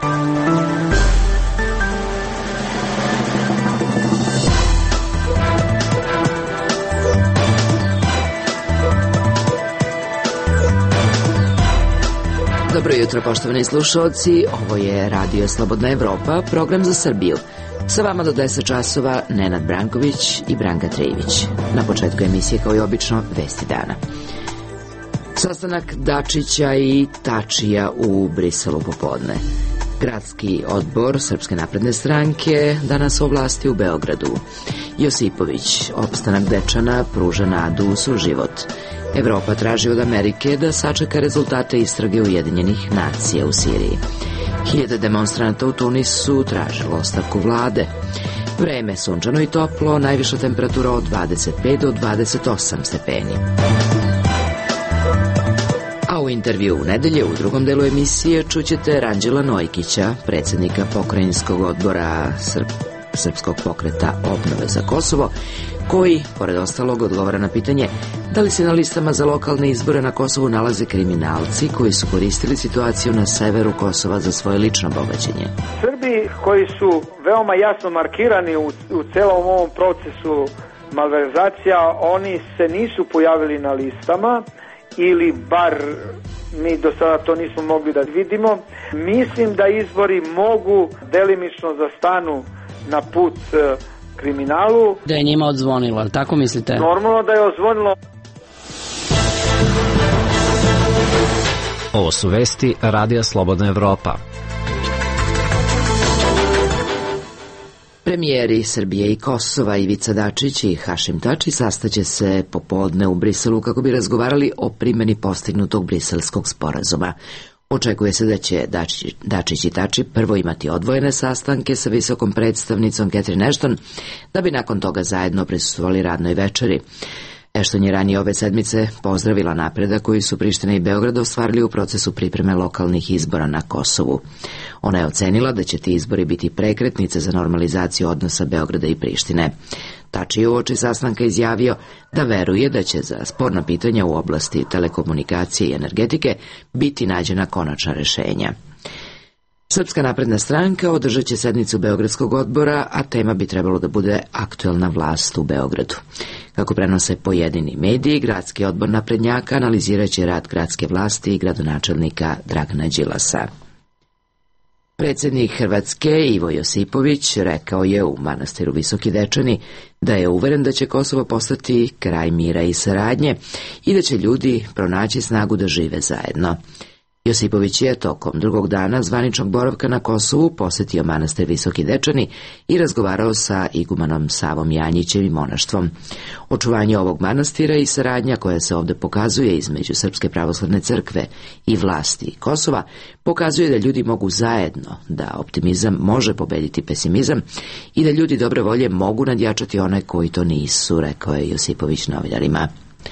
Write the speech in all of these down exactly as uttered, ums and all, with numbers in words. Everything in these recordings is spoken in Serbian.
Dobro jutro, poštovani slušalci, ovo je Radio Slobodna Evropa, program za Srbiju. Sa vama do deset časova Nenad Branković i Branka Trejević. Na početku emisije, kao i obično, vesti dana. Sastanak Dačića i Tačija u Briselu popodne. Gradski odbor Srpske napredne stranke danas u vlasti u Beogradu. Josipović, opstanak Dečana, pruža nadu u suživot. Evropa traži od Amerike da sačeka rezultate istrage Ujedinjenih nacija u Siriji. Hiljade demonstranata u Tunisu tražilo ostavku vlade. Vreme sunčano i toplo, najviša temperatura od dvadeset pet do dvadeset osam stepeni. A u intervju u nedelje u drugom delu emisije čućete Ranđela Nojkića, predsjednika pokrajinskog odbora Srp Srpskog pokreta obnove za Kosovo, koji, pored ostalog, odgovara na pitanje da li se na listama za lokalne izbore na Kosovu nalaze kriminalci koji su koristili situaciju na severu Kosova za svoje lično bogaćenje. Srbi koji su veoma jasno markirani u, u celom ovom procesu malverzacija, oni se nisu pojavili na listama ili bar mi do sada to nismo mogli da vidimo. Mislim da izbori mogu delimično da stanu na put e, kriminalu. Da je njima odzvonilo, ali tako mislite? Normalno da je odzvonilo. Ovo su vesti Radija Slobodna Evropa. Premijeri Srbije i Kosova Ivica Dačić i Hašim Tači sastaće se popodne u Briselu kako bi razgovarali o primjeni postignutog briselskog sporazuma. Očekuje se da će Dačić, Dačić i Tači prvo imati odvojene sastanke sa visokom predstavnicom Catherine Ashton, da bi nakon toga zajedno prisustvovali radnoj večeri. Ashton je ranije ove sedmice pozdravila napredak koji su Priština i Beograd ostvarili u procesu pripreme lokalnih izbora na Kosovu. Ona je ocenila da će ti izbori biti prekretnice za normalizaciju odnosa Beograda i Prištine. Tači je uoči sastanka izjavio da veruje da će za sporna pitanja u oblasti telekomunikacije i energetike biti nađena konačna rešenja. Srpska napredna stranka održat će sednicu Beogradskog odbora, a tema bi trebalo da bude aktuelna vlast u Beogradu. Kako prenose pojedini mediji, gradski odbor naprednjaka analizirat će rad gradske vlasti i gradonačelnika Dragana Đilasa. Predsjednik Hrvatske Ivo Josipović rekao je u manastiru Visoki Dečani da je uveren da će Kosovo postati kraj mira i saradnje i da će ljudi pronaći snagu da žive zajedno. Josipović je tokom drugog dana zvaničnog boravka na Kosovu posjetio manastir Visoki Dečani i razgovarao sa igumanom Savom Janjićem i monaštvom. Očuvanje ovog manastira i saradnja koja se ovdje pokazuje između Srpske pravoslavne crkve i vlasti Kosova pokazuje da ljudi mogu zajedno, da optimizam može pobediti pesimizam i da ljudi dobre volje mogu nadjačati one koji to nisu, rekao je Josipović novinarima.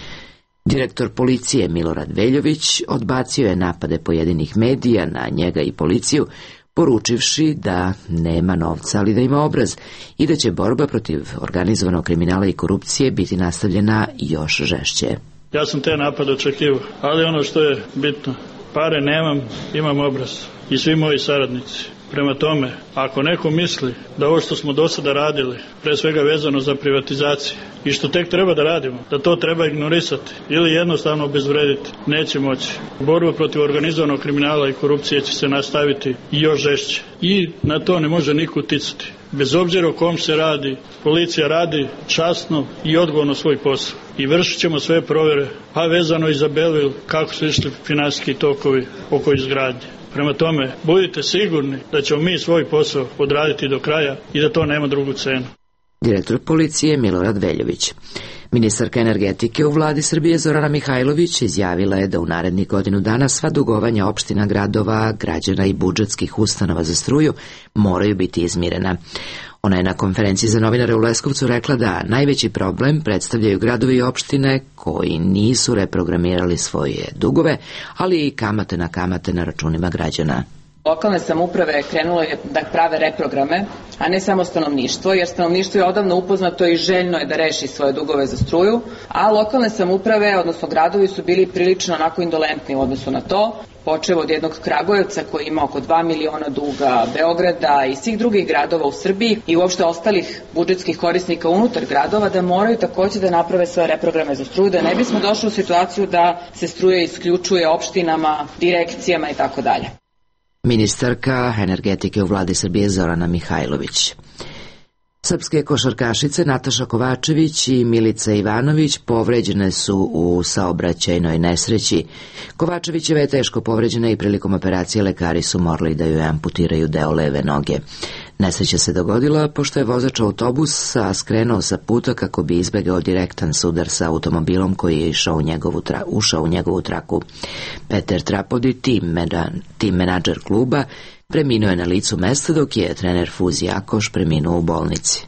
Direktor policije Milorad Veljović odbacio je napade pojedinih medija na njega i policiju, poručivši da nema novca, ali da ima obraz i da će borba protiv organizovanog kriminala i korupcije biti nastavljena još žešće. Ja sam te napade očekivao, ali ono što je bitno, pare nemam, imam obraz i svi moji saradnici. Prema tome, ako neko misli da ovo što smo do sada radili, pre svega vezano za privatizaciju, i što tek treba da radimo, da to treba ignorisati ili jednostavno obezvrediti, neće moći. Borba protiv organizovanog kriminala i korupcije će se nastaviti i još žešće. I na to ne može niko uticati. Bez obzira o kom se radi, policija radi časno i odgovorno svoj posao. I vršit ćemo sve provjere, pa vezano i za Belvil, kako su išli finansijski tokovi oko izgradnje. Prema tome, budite sigurni da ćemo mi svoj posao odraditi do kraja i da to nema drugu cenu. Direktor policije Milorad Veljović. Ministarka energetike u vladi Srbije Zorana Mihajlović izjavila je da u narednih godinu dana sva dugovanja opština, gradova, građana i budžetskih ustanova za struju moraju biti izmirena. Ona je na konferenciji za novinare u Leskovcu rekla da najveći problem predstavljaju gradovi i opštine koji nisu reprogramirali svoje dugove, ali i kamate na kamate na računima građana. Lokalne samouprave krenule da prave reprograme, a ne samo stanovništvo, jer stanovništvo je odavno upoznato i željno je da reši svoje dugove za struju, a lokalne samouprave, odnosno gradovi, su bili prilično onako indolentni u odnosu na to, počev od jednog Kragujevca koji ima oko dva miliona duga, Beograda i svih drugih gradova u Srbiji i uopšte ostalih budžetskih korisnika unutar gradova, da moraju takođe da naprave svoje reprograme za struju, da ne bismo došli u situaciju da se struja isključuje opštinama, direkcijama i tako dalje. Ministarka energetike u vladi Srbije Zorana Mihajlović. Srpske košarkašice Nataša Kovačević i Milica Ivanović povređene su u saobraćajnoj nesreći. Kovačevićeva je teško povređena i prilikom operacije lekari su morali da joj amputiraju deo leve noge. Nesreća se dogodila pošto je vozač autobusa skrenuo sa puta kako bi izbegao direktan sudar sa automobilom koji je išao u njegovu tra, ušao u njegovu traku. Peter Trapodi, tim, mena, tim menadžer kluba, preminuo je na licu mesta, dok je trener Fuzi Jakoš preminuo u bolnici.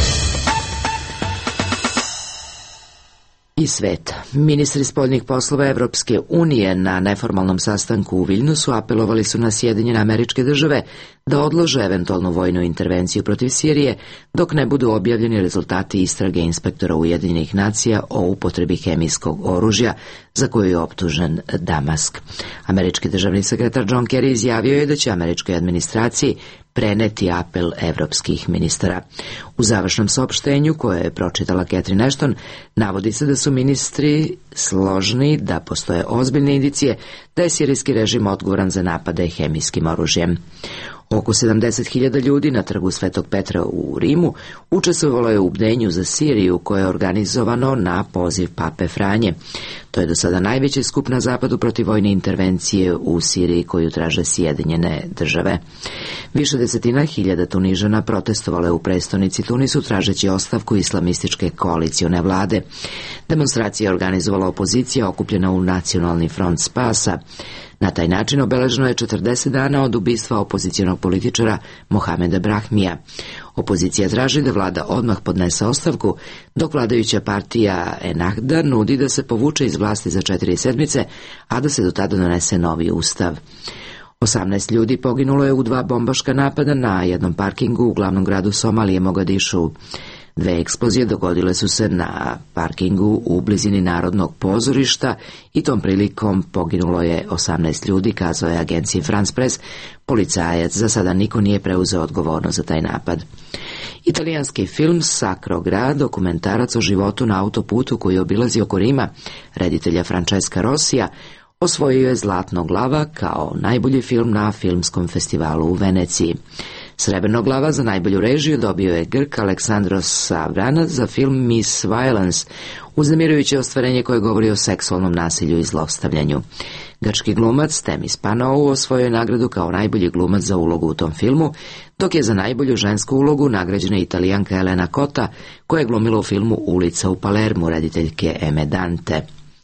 I sveta. Ministri spoljnih poslova Evropske unije na neformalnom sastanku u Viljnusu apelovali su na Sjedinjene Američke Države da odlože eventualnu vojnu intervenciju protiv Sirije dok ne budu objavljeni rezultati istrage inspektora Ujedinjenih nacija o upotrebi hemijskog oružja za koju je optužen Damask. Američki državni sekretar John Kerry izjavio je da će američkoj administraciji preneti apel evropskih ministara. U završnom saopštenju koje je pročitala Catherine Ashton navodi se da su ministri složni da postoje ozbiljne indicije da je sirijski režim odgovoran za napade hemijskim oružjem. Oko sedamdeset hiljada ljudi na trgu Svetog Petra u Rimu učestvovalo je u bdenju za Siriju koje je organizovano na poziv Pape Franje. To je do sada najveći skup na zapadu protiv vojne intervencije u Siriji koju traže Sjedinjene države. Više desetina hiljada Tunižana protestovalo je u prestonici Tunisu tražeći ostavku islamističke koalicione vlade. Demonstracija je organizovala opozicija okupljena u Nacionalni front spasa. Na taj način obeleženo je četrdeset dana od ubistva opozicionog političara Mohameda Brahmija. Opozicija traži da vlada odmah podnese ostavku, dok vladajuća partija Ennahda nudi da se povuče iz vlasti za četiri sedmice, a da se do tada donese novi ustav. osamnaest ljudi poginulo je u dva bombaška napada na jednom parkingu u glavnom gradu Somalije Mogadišu. Dve eksplozije dogodile su se na parkingu u blizini Narodnog pozorišta i tom prilikom poginulo je osamnaest ljudi, kazao je agenciji France Press. Policajac za sada niko nije preuzeo odgovornost za taj napad. Italijanski film Sacro Grad, dokumentarac o životu na autoputu koji obilazi oko Rima, reditelja Francesca Rossija, osvojio je Zlatno glava kao najbolji film na filmskom festivalu u Veneciji. Srebrno glava za najbolju režiju dobio je Grk Aleksandros Savranac za film Miss Violence, uznemirujuće ostvarenje koje govori o seksualnom nasilju i zlostavljanju. Grčki glumac Temis Panou osvojio je nagradu kao najbolji glumac za ulogu u tom filmu, dok je za najbolju žensku ulogu nagrađena Italijanka Elena Cota, koja je glumila u filmu Ulica u Palermu rediteljke Eme Dante.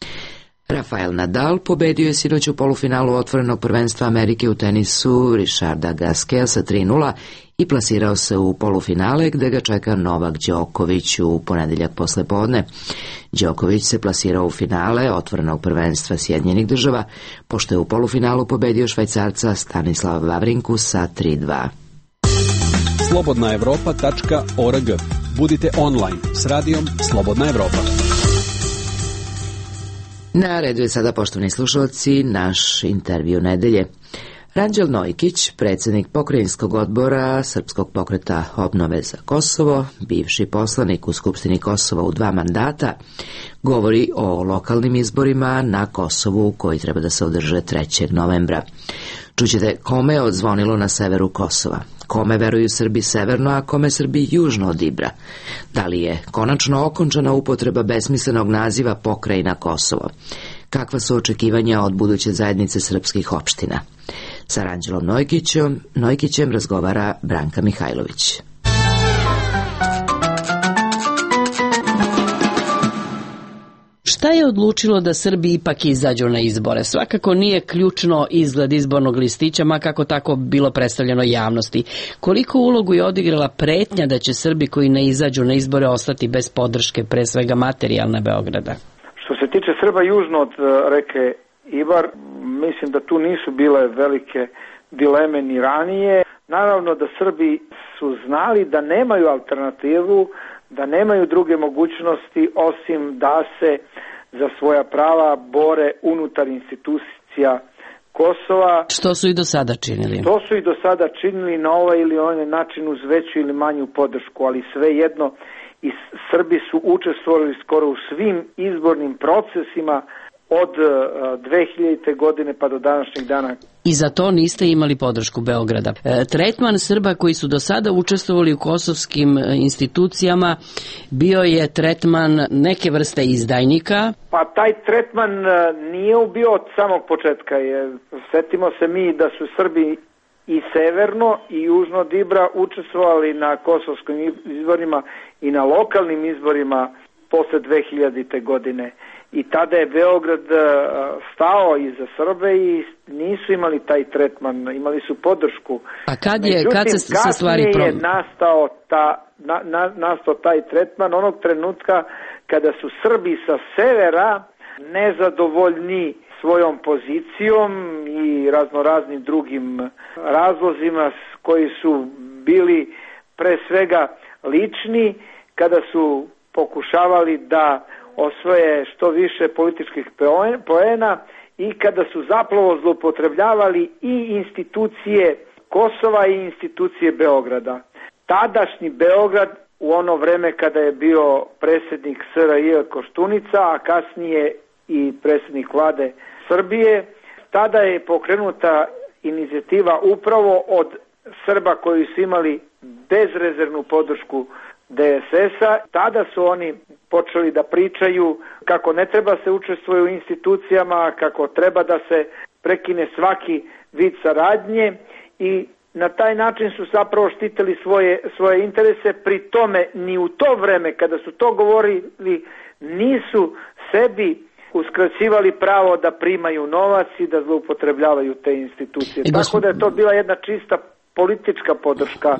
Rafael Nadal pobedio je sinoć u polufinalu otvorenog prvenstva Amerike u tenisu Richarda Gasqueta sa tri nula i plasirao se u polufinale gde ga čeka Novak Đoković u ponedeljak posle podne. Đoković se plasirao u finale otvorenog prvenstva Sjedinjenih država, pošto je u polufinalu pobedio Švajcarca Stanislava Vavrinku sa tri dva. slobodna evropa tačka org. Budite online s radijom Slobodna Evropa. Na redu je sada, poštovani slušalci, naš intervju nedelje. Ranđel Nojkić, predsjednik pokrajinskog odbora Srpskog pokreta obnove za Kosovo, bivši poslanik u Skupštini Kosova u dva mandata, govori o lokalnim izborima na Kosovu koji treba da se održe trećeg novembra. Čućete kome je odzvonilo na severu Kosova, kome veruju Srbi severno, a kome Srbi južno od Ibra. Da li je konačno okončana upotreba besmislenog naziva pokrajina Kosovo? Kakva su očekivanja od buduće zajednice srpskih opština? Sa Ranđelom Nojkićem, Nojkićem razgovara Branka Mihajlović. Šta je odlučilo da Srbi ipak izađu na izbore? Svakako nije ključno izgled izbornog listića, ma kako tako bilo predstavljeno javnosti. Koliko ulogu je odigrala pretnja da će Srbi koji ne izađu na izbore ostati bez podrške, pre svega materijalne Beograda? Što se tiče Srba južno od reke Ibar, mislim da tu nisu bile velike dileme ni ranije. Naravno da Srbi su znali da nemaju alternativu, da nemaju druge mogućnosti osim da se za svoja prava bore unutar institucija Kosova. Što su i do sada činili? To su i do sada činili na ovaj ili onaj način uz veću ili manju podršku, ali svejedno i Srbi su učestvovali skoro u svim izbornim procesima od dve hiljadite. godine pa do današnjeg dana. I za to niste imali podršku Beograda. E, tretman Srba koji su do sada učestvovali u kosovskim institucijama bio je tretman neke vrste izdajnika. Pa taj tretman nije bio od samog početka. Je, setimo se mi da su Srbi i severno i južno od Ibra učestvovali na kosovskim izborima i na lokalnim izborima posle dve hiljadite. godine. I tada je Beograd stao iza Srbe i nisu imali taj tretman, imali su podršku. A kad je, Međutim, kad se, se stvari kasnije je prom... nastao, ta, na, na, nastao taj tretman onog trenutka kada su Srbi sa severa nezadovoljni svojom pozicijom i raznoraznim drugim razlozima koji su bili pre svega lični, kada su pokušavali da osvoje što više političkih poena i kada su zapravo zloupotrebljavali i institucije Kosova i institucije Beograda. Tadašnji Beograd u ono vreme kada je bio predsjednik S R J Koštunica, a kasnije i predsjednik vlade Srbije, tada je pokrenuta inicijativa upravo od Srba koji su imali bezrezervnu podršku D S S-a. Tada su oni počeli da pričaju kako ne treba se učestvuje u institucijama, kako treba da se prekine svaki vid saradnje i na taj način su zapravo štitili svoje, svoje interese. Pri tome ni u to vreme kada su to govorili nisu sebi uskraćivali pravo da primaju novac i da zloupotrebljavaju te institucije. I Tako da je to bila jedna čista politička podrška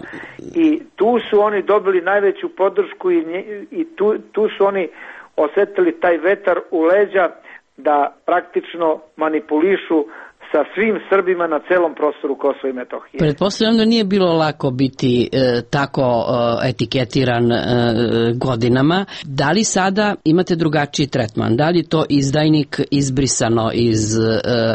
i tu su oni dobili najveću podršku i, i tu, tu su oni osetili taj vetar u leđa da praktično manipulišu sa svim Srbima na celom prostoru Kosova i Metohije. Pretpostavljam da nije bilo lako biti e, tako e, etiketiran e, godinama. Da li sada imate drugačiji tretman? Da li to izdajnik izbrisano iz e,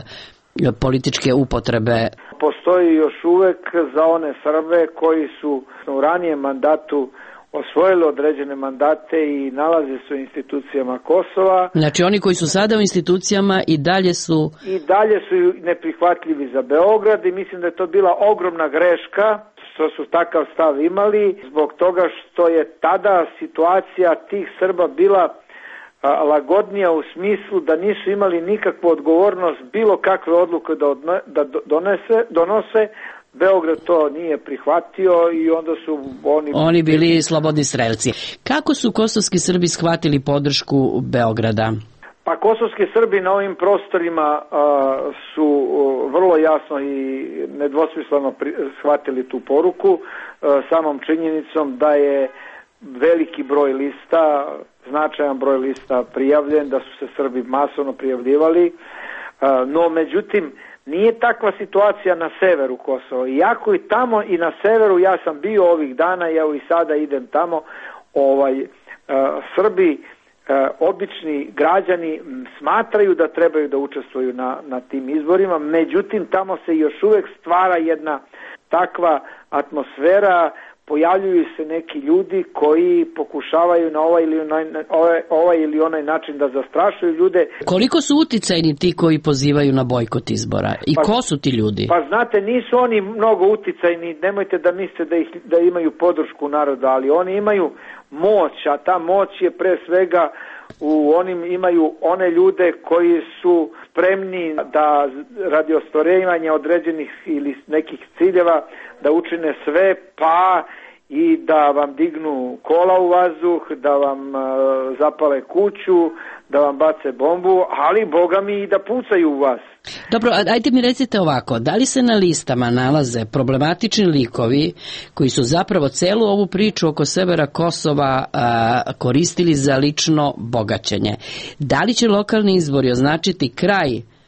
političke upotrebe? Postoji još uvek za one Srbe koji su u ranijem mandatu osvojili određene mandate i nalaze se u institucijama Kosova. Znači oni koji su sada u institucijama i dalje su... I dalje su neprihvatljivi za Beograd i mislim da je to bila ogromna greška što su takav stav imali, zbog toga što je tada situacija tih Srba bila a, lagodnija u smislu da nisu imali nikakvu odgovornost bilo kakve odluke da, odne, da donese, donose. Beograd to nije prihvatio i onda su oni... Oni bili slobodni strelci. Kako su kosovski Srbi shvatili podršku Beograda? Pa kosovski Srbi na ovim prostorima a, su a, vrlo jasno i nedvosmisleno pri, shvatili tu poruku a, samom činjenicom da je veliki broj lista, značajan broj lista prijavljen, da su se Srbi masovno prijavljivali, a, no međutim nije takva situacija na severu Kosova. Iako i tamo i na severu, ja sam bio ovih dana, ja i sada idem tamo, ovaj, uh, Srbi, uh, obični građani smatraju da trebaju da učestvuju na, na tim izborima, međutim tamo se još uvek stvara jedna takva atmosfera, pojavljuju se neki ljudi koji pokušavaju na ovaj ili onaj, ovaj, ovaj ili onaj način da zastrašuju ljude. Koliko su uticajni ti koji pozivaju na bojkot izbora? I pa, ko su ti ljudi? Pa znate, nisu oni mnogo uticajni, nemojte da mislite da, ih, da imaju podršku naroda, ali oni imaju moć, a ta moć je pre svega u onim imaju one ljude koji su spremni da radi ostvarivanja određenih ili nekih ciljeva da učine sve, pa i da vam dignu kola u vazduh, da vam uh, zapale kuću, da vam bace bombu, ali boga mi i da pucaju u vas. Dobro, ajde mi recite ovako, da li se na listama nalaze problematični likovi koji su zapravo celu ovu priču oko severa Kosova a, koristili za lično bogaćenje? Da li će lokalni izbori označiti kraj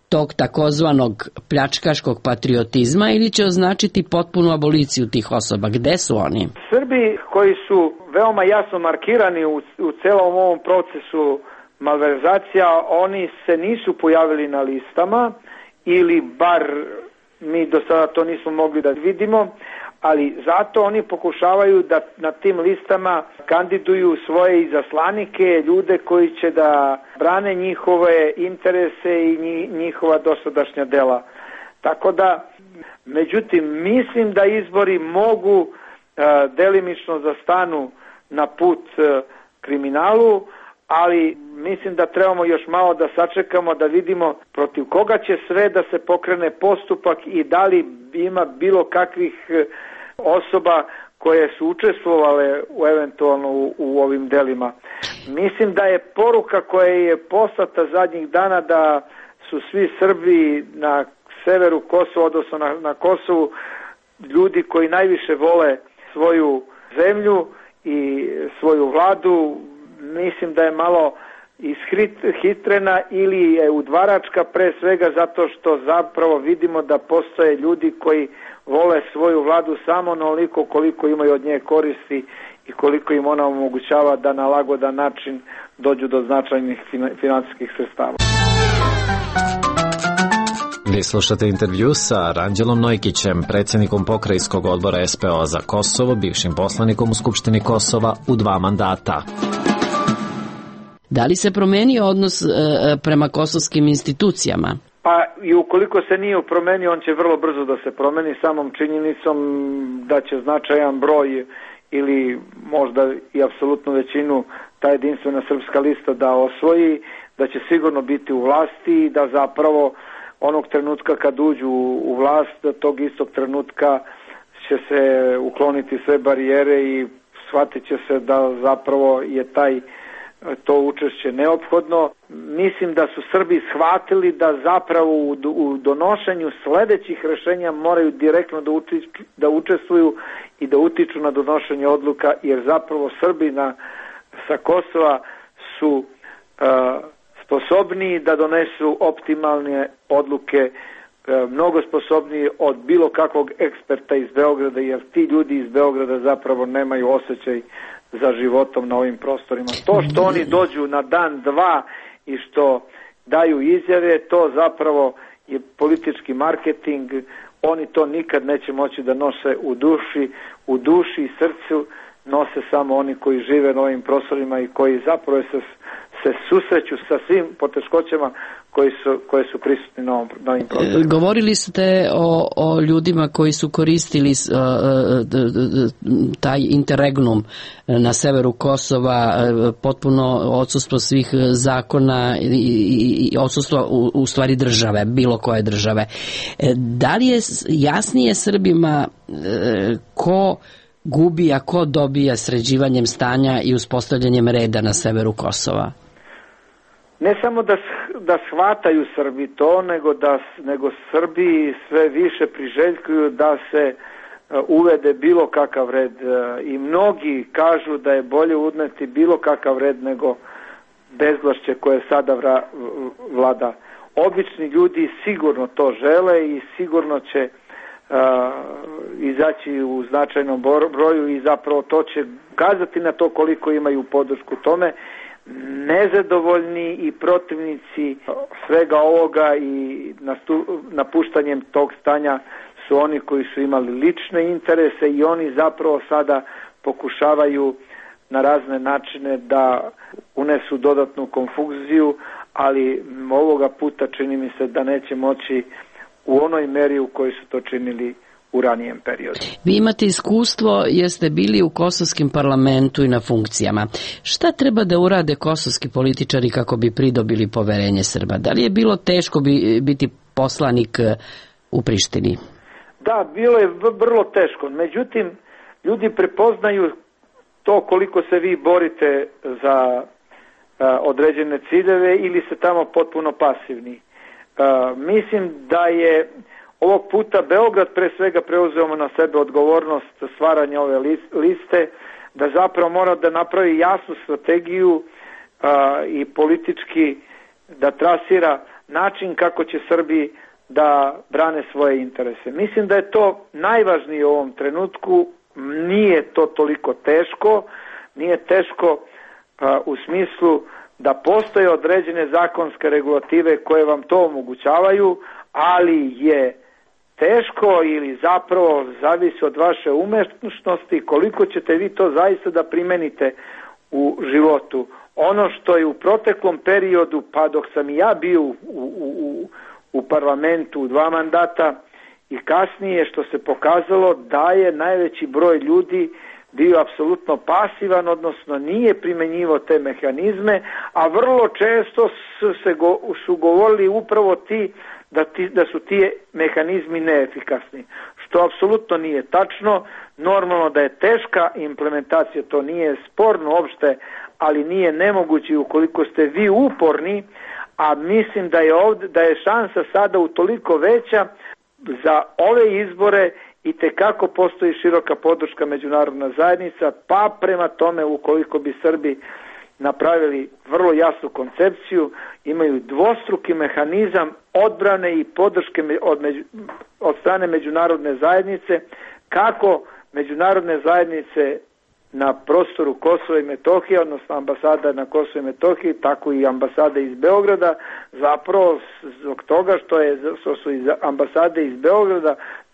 tog takozvanog pljačkaškog patriotizma ili će označiti potpunu aboliciju tih osoba? Gde su oni? Srbi koji su veoma jasno markirani u, u celom ovom procesu malverzacija, oni se nisu pojavili na listama ili bar mi do sada to nismo mogli da vidimo, ali zato oni pokušavaju da na tim listama kandiduju svoje izaslanike, ljude koji će da brane njihove interese i njihova dosadašnja dela. Tako da, međutim, mislim da izbori mogu uh, delimično da stanu na put uh, kriminalu, ali mislim da trebamo još malo da sačekamo da vidimo protiv koga će sve da se pokrene postupak i da li ima bilo kakvih osoba koje su učestvovale u, eventualno u, u ovim delima. Mislim da je poruka koja je poslata zadnjih dana da su svi Srbi na severu Kosova, odnosno na, na Kosovu, ljudi koji najviše vole svoju zemlju i svoju vladu. Mislim da je malo ishitrena ili je udvaračka, pre svega zato što zapravo vidimo da postoje ljudi koji vole svoju vladu samo onoliko koliko imaju od nje koristi i koliko im ona omogućava da na lagodan način dođu do značajnih finansijskih sredstava. Vi slušate intervju sa Ranđelom Nojkićem, predsjednikom pokrajinskog odbora S P O za Kosovo, bivšim poslanikom u Skupštini Kosova u dva mandata. Da li se promenio odnos e, prema kosovskim institucijama? Pa i ukoliko se nije promenio, on će vrlo brzo da se promeni samom činjenicom da će značajan broj ili možda i apsolutnu većinu ta jedinstvena srpska lista da osvoji, da će sigurno biti u vlasti i da zapravo onog trenutka kad uđu u vlast, da tog istog trenutka će se ukloniti sve barijere i shvatit će se da zapravo je taj to učešće neophodno. Mislim da su Srbi shvatili da zapravo u, u donošenju sledećih rešenja moraju direktno da, utiču, da učestvuju i da utiču na donošenje odluka, jer zapravo Srbi na, sa Kosova su uh, sposobniji da donesu optimalne odluke, uh, mnogo sposobniji od bilo kakvog eksperta iz Beograda, jer ti ljudi iz Beograda zapravo nemaju osjećaj za životom na ovim prostorima. To što oni dođu na dan, dva i što daju izjave, to zapravo je politički marketing. Oni to nikad neće moći da nose u duši, u duši i srcu nose samo oni koji žive na ovim prostorima i koji zapravo se, se susreću sa svim poteškoćama koji su, koje su prisutni na, ovom, na ovim prostorima. Govorili ste o, o ljudima koji su koristili uh, taj interregnum na severu Kosova, uh, potpuno odsustvo svih zakona i, i, i odsustvo u, u stvari države, bilo koje države. Da li je jasnije Srbima uh, ko gubi, a ko dobija sređivanjem stanja i uspostavljanjem reda na severu Kosova? Ne samo da, da shvataju Srbi to, nego da nego Srbi sve više priželjkuju da se uvede bilo kakav red. I mnogi kažu da je bolje uneti bilo kakav red nego bezvlašće koje sada vra, vlada. Obični ljudi sigurno to žele i sigurno će Uh, izaći u značajnom broju i zapravo to će ukazati na to koliko imaju podršku tome. Nezadovoljni i protivnici svega ovoga i nastu, napuštanjem tog stanja su oni koji su imali lične interese i oni zapravo sada pokušavaju na razne načine da unesu dodatnu konfuziju, ali ovoga puta čini mi se da neće moći u onoj meri u kojoj su to činili u ranijem periodu. Vi imate iskustvo jer ste bili u kosovskim parlamentu i na funkcijama. Šta treba da urade kosovski političari kako bi pridobili poverenje Srba? Da li je bilo teško bi, biti poslanik u Prištini? Da, bilo je vrlo teško. Međutim, ljudi prepoznaju to koliko se vi borite za a, određene ciljeve ili ste tamo potpuno pasivni. Uh, mislim da je ovog puta Beograd pre svega preuzeo na sebe odgovornost stvaranja ove liste, da zapravo mora da napravi jasnu strategiju uh, i politički da trasira način kako će Srbi da brane svoje interese. Mislim da je to najvažnije u ovom trenutku, nije to toliko teško, nije teško a, u smislu da postoje određene zakonske regulative koje vam to omogućavaju, ali je teško ili zapravo zavisi od vaše umešnosti koliko ćete vi to zaista da primenite u životu. Ono što je u proteklom periodu, pa dok sam i ja bio u, u, u, u parlamentu u dva mandata i kasnije što se pokazalo da je najveći broj ljudi bio apsolutno pasivan, odnosno nije primenjivao te mehanizme, a vrlo često su, se go, su govorili upravo ti da, ti da su ti mehanizmi neefikasni, što apsolutno nije tačno. Normalno da je teška implementacija, to nije sporno uopšte, ali nije nemoguće ukoliko ste vi uporni, a mislim da je ovde, da je šansa sada utoliko veća za ove izbore i tekako postoji široka podrška međunarodna zajednica, pa prema tome ukoliko bi Srbi napravili vrlo jasnu koncepciju, imaju dvostruki mehanizam odbrane i podrške od, među, od strane međunarodne zajednice, kako međunarodne zajednice na prostoru Kosova i Metohije, odnosno ambasada na Kosovo i Metohiji, tako i ambasade iz Beograda, zapravo zbog toga što, je, što su iz ambasade iz Beograda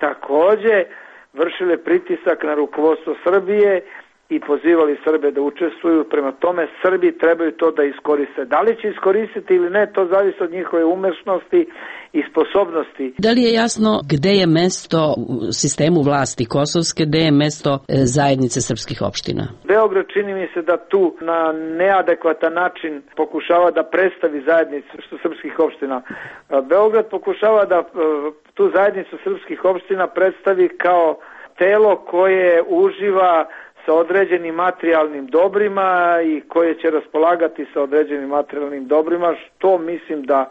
takođe vršile pritisak na rukovodstvo Srbije i pozivali Srbe da učestvuju. Prema tome, Srbi trebaju to da iskoriste. Da li će iskoristiti ili ne, to zavisi od njihove umešnosti i sposobnosti. Da li je jasno gde je mesto u sistemu vlasti kosovske, gde je mesto zajednice srpskih opština? Beograd čini mi se da tu na neadekvatan način pokušava da predstavi zajednicu srpskih opština. Beograd pokušava da tu zajednicu srpskih opština predstavi kao telo koje uživa sa određenim materijalnim dobrima i koje će raspolagati sa određenim materijalnim dobrima, što mislim da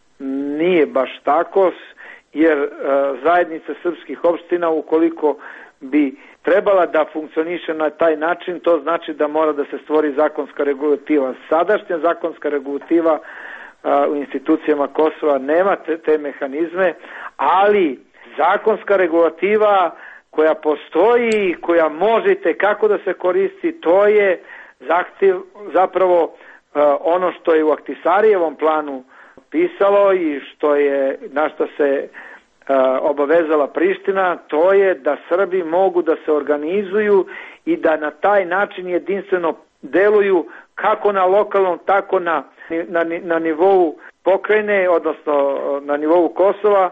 nije baš tako, jer e, zajednica srpskih opština ukoliko bi trebala da funkcioniše na taj način, to znači da mora da se stvori zakonska regulativa. Sadašnja zakonska regulativa e, u institucijama Kosova nema te, te mehanizme, ali zakonska regulativa koja postoji i koja možete kako da se koristi, to je zahtjev, zapravo uh, ono što je u Ahtisarijevom planu pisalo i što je, na što se uh, obavezala Priština, to je da Srbi mogu da se organizuju i da na taj način jedinstveno deluju kako na lokalnom, tako na, na, na nivou pokrajine, odnosno na nivou Kosova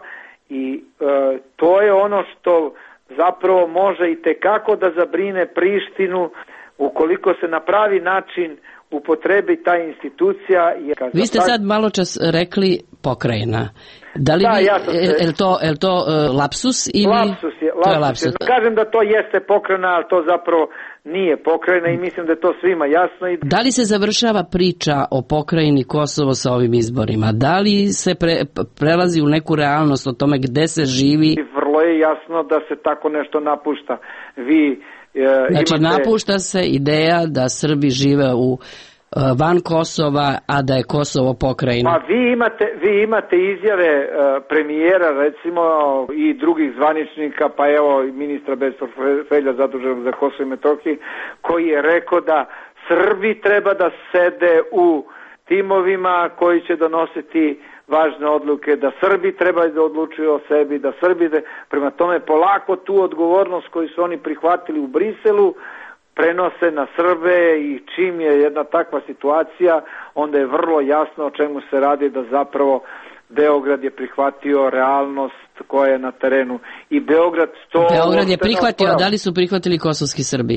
i uh, to je ono što zapravo može i tekako da zabrine Prištinu ukoliko se na pravi način upotrebi ta institucija. Vi ste sad malo čas rekli pokrajina. Da li da, vi, ja se... je, je to, je to uh, lapsus ili... Lapsus je, lapsus, to je lapsus. je. Kažem da to jeste pokrajina, ali to zapravo nije pokrajina i mislim da je to svima jasno. I... Da li se završava priča o pokrajini Kosovo sa ovim izborima? Da li se pre, prelazi u neku realnost o tome gde se živi? Vrlo je jasno da se tako nešto napušta. Vi e, Znači imate... napušta se ideja da Srbi žive u van Kosova, a da je Kosovo pokrajina. Pa vi imate, vi imate izjave uh, premijera, recimo, i drugih zvaničnika, pa evo ministra bez portfelja zaduženog za Kosovo i Metohiju, koji je rekao da Srbi treba da sede u timovima koji će donositi važne odluke, da Srbi treba da odlučuju o sebi, da Srbi, da, prema tome polako tu odgovornost koju su oni prihvatili u Briselu, prenose na Srbe i čim je jedna takva situacija, onda je vrlo jasno o čemu se radi, da zapravo Beograd je prihvatio realnost koja je na terenu. I Beograd to... Beograd je prihvatio, a da li su prihvatili kosovski Srbi?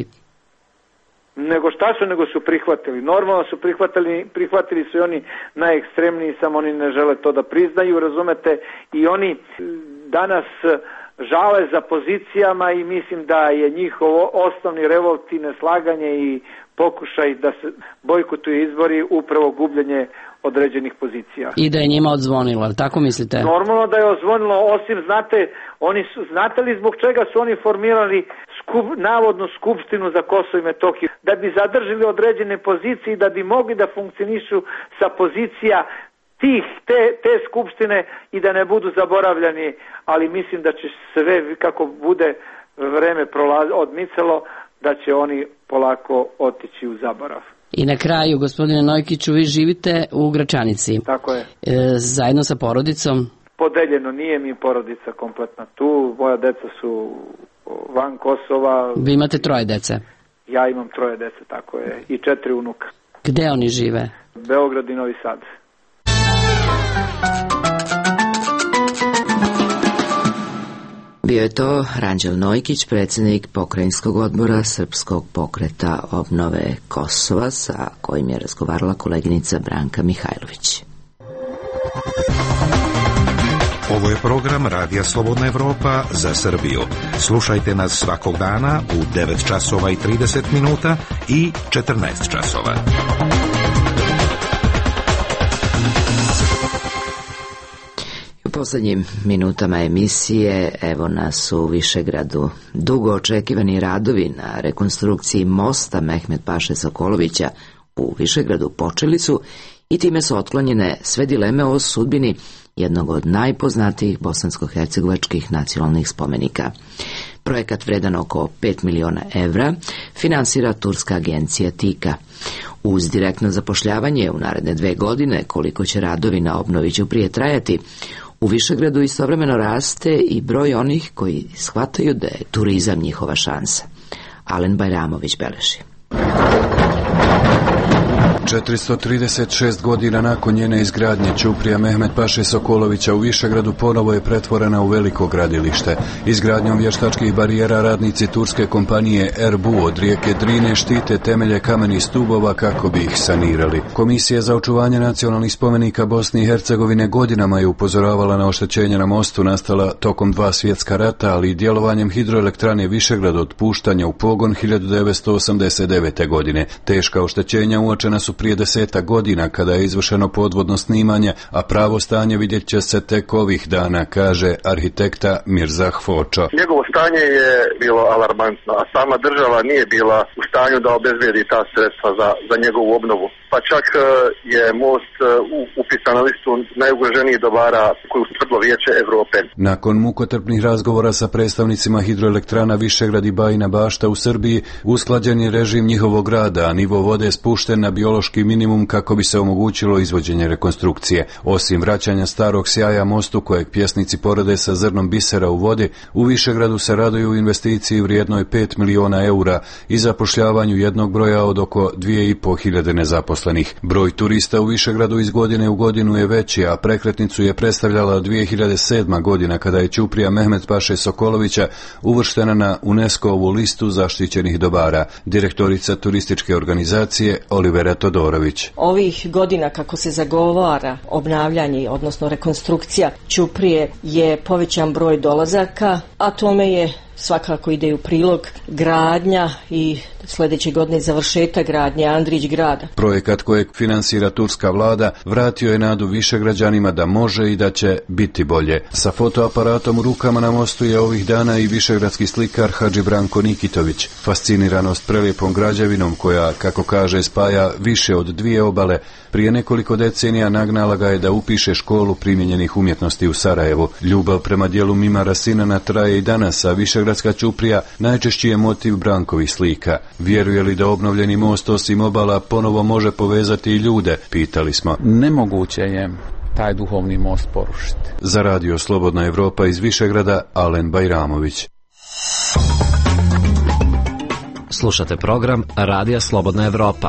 Nego šta su, nego su prihvatili. Normalno su prihvatili, prihvatili su i oni najekstremniji, samo oni ne žele to da priznaju, razumete, i oni danas žale za pozicijama i mislim da je njihov osnovni revolt i neslaganje i pokušaj da se bojkotuju izbori upravo gubljenje određenih pozicija. I da je njima odzvonilo, tako mislite? Normalno da je odzvonilo, osim, znate, oni su, znate li zbog čega su oni formirali skup, navodnu skupštinu za Kosovo i Metohiju? Da bi zadržali određene pozicije i da bi mogli da funkcionišu sa pozicija tih, te, te skupštine i da ne budu zaboravljani, ali mislim da će sve, kako bude vreme prolaz, odmicalo, da će oni polako otići u zaborav. I na kraju, gospodine Nojkiću, vi živite u Gračanici. Tako je. E, zajedno sa porodicom? Podeljeno, nije mi porodica kompletna tu, moja deca su van Kosova. Vi imate troje dece? Ja imam troje dece, tako je, i četiri unuka. Gde oni žive? Beograd i Novi Sad. Bio je to Ranđel Nojkić, predsjednik pokrajinskog odbora Srpskog pokreta obnove Kosova, sa kojim je razgovarala koleginica Branka Mihajlović. Ovo je program Radija Slobodna Evropa za Srbiju. Slušajte nas svakog dana u devet časova i trideset minuta i četrnaest časova. U poslednjim minutama emisije evo nas u Višegradu. Dugo očekivani radovi na rekonstrukciji mosta Mehmet Paše Sokolovića u Višegradu počeli su i time su otklonjene sve dileme o sudbini jednog od najpoznatijih bosansko-hercegovačkih nacionalnih spomenika. Projekat vredan oko pet miliona evra finansira turska agencija Tika. Uz direktno zapošljavanje u naredne dve godine, koliko će radovi na obnovi Ćuprije trajati, u Višegradu istovremeno raste i broj onih koji shvataju da je turizam njihova šansa. Alen Bajramović beleži. četiristo trideset šest godina nakon njene izgradnje Ćuprija Mehmet Paše Sokolovića u Višegradu ponovo je pretvorena u veliko gradilište. Izgradnjom vještačkih barijera radnici turske kompanije Erbu od rijeke Drine štite temelje kamenih stubova kako bi ih sanirali. Komisija za očuvanje nacionalnih spomenika Bosne i Hercegovine godinama je upozoravala na oštećenja na mostu nastala tokom dva svjetska rata, ali i djelovanjem hidroelektrane Višegrad od puštanja u pogon hiljadu devetsto osamdeset devete. godine. Teška oštećenja uočena su prije deseta godina kada je izvršeno podvodno snimanje, a pravo stanje vidjet će se tek ovih dana, kaže arhitekta Mirzah Fočo. Njegovo stanje je bilo alarmantno, a sama država nije bila u stanju da obezbedi ta sredstva za, za njegovu obnovu. Pa čak je most upisan na listu najugroženijih dobara koju utvrdilo Vijeće Evrope. Nakon mukotrpnih razgovora sa predstavnicima hidroelektrana Višegrad i Bajina Bašta u Srbiji, usklađen je režim njihovog rada, a nivo vode spušten na biološki minimum kako bi se omogućilo izvođenje rekonstrukcije. Osim vraćanja starog sjaja mostu kojeg pjesnici porede sa zrnom bisera u vodi, u Višegradu se raduju investiciji vrijednoj pet miliona eura i zapošljavanju jednog broja od oko dvije i po hiljade nezaposlenih. Broj turista u Višegradu iz godine u godinu je veći, a prekretnicu je predstavljala dvije hiljade sedma. godina kada je Ćuprija Mehmet Paše Sokolovića uvrštena na UNESCO-ovu listu zaštićenih dobara. Direktorica turističke organizacije Olivera Todorović. Ovih godina kako se zagovara obnavljanje, odnosno rekonstrukcija Ćuprije, je povećan broj dolazaka, a tome je svakako ide u prilog gradnja i sljedeće godine završetak gradnje Andrić grada. Projekat kojeg finansira turska vlada vratio je nadu Višegrađanima da može i da će biti bolje. Sa fotoaparatom u rukama na mostu je ovih dana i višegradski slikar Hadži Branko Nikitović. Fasciniranost prelijepom građevinom koja, kako kaže, spaja više od dvije obale, prije nekoliko decenija nagnala ga je da upiše školu primijenjenih umjetnosti u Sarajevu. Ljubav prema dijelu Mimara Sinana traje i danas, a Višegradska Ćuprija najčešći je motiv Brankovih slika. Vjeruje li da obnovljeni most osim obala ponovo može povezati i ljude, pitali smo. Nemoguće je taj duhovni most porušiti. Za Radio Slobodna Evropa iz Višegrada, Alen Bajramović. Slušate program Radija Slobodna Evropa.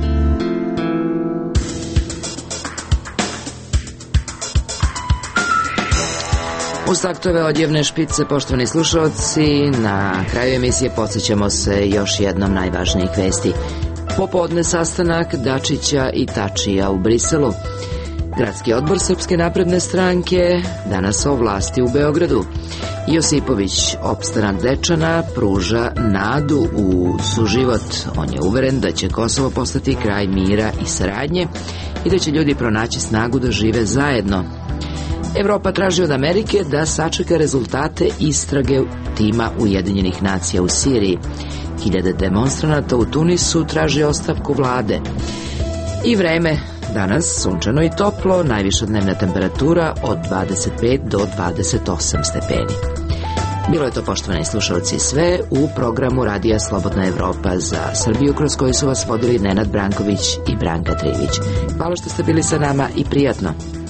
Uz taktove odjevne špice, poštovani slušalci, na kraju emisije podsjećamo se još jednom najvažnijih vesti. Popodne sastanak Dačića i Tačija u Briselu. Gradski odbor Srpske napredne stranke danas o vlasti u Beogradu. Josipović, opstanak Dečana, pruža nadu u suživot. On je uveren da će Kosovo postati kraj mira i saradnje i da će ljudi pronaći snagu da žive zajedno. Evropa traži od Amerike da sačeka rezultate istrage tima Ujedinjenih nacija u Siriji. Hiljade demonstranata u Tunisu traži ostavku vlade. I vreme Danas sunčano i toplo, najviša dnevna temperatura od dvadeset pet do dvadeset osam stepeni. Bilo je to, poštovani slušalci, sve u programu Radija Slobodna Evropa za Srbiju, kroz koji su vas vodili Nenad Branković i Branka Trivić. Hvala što ste bili sa nama i prijatno.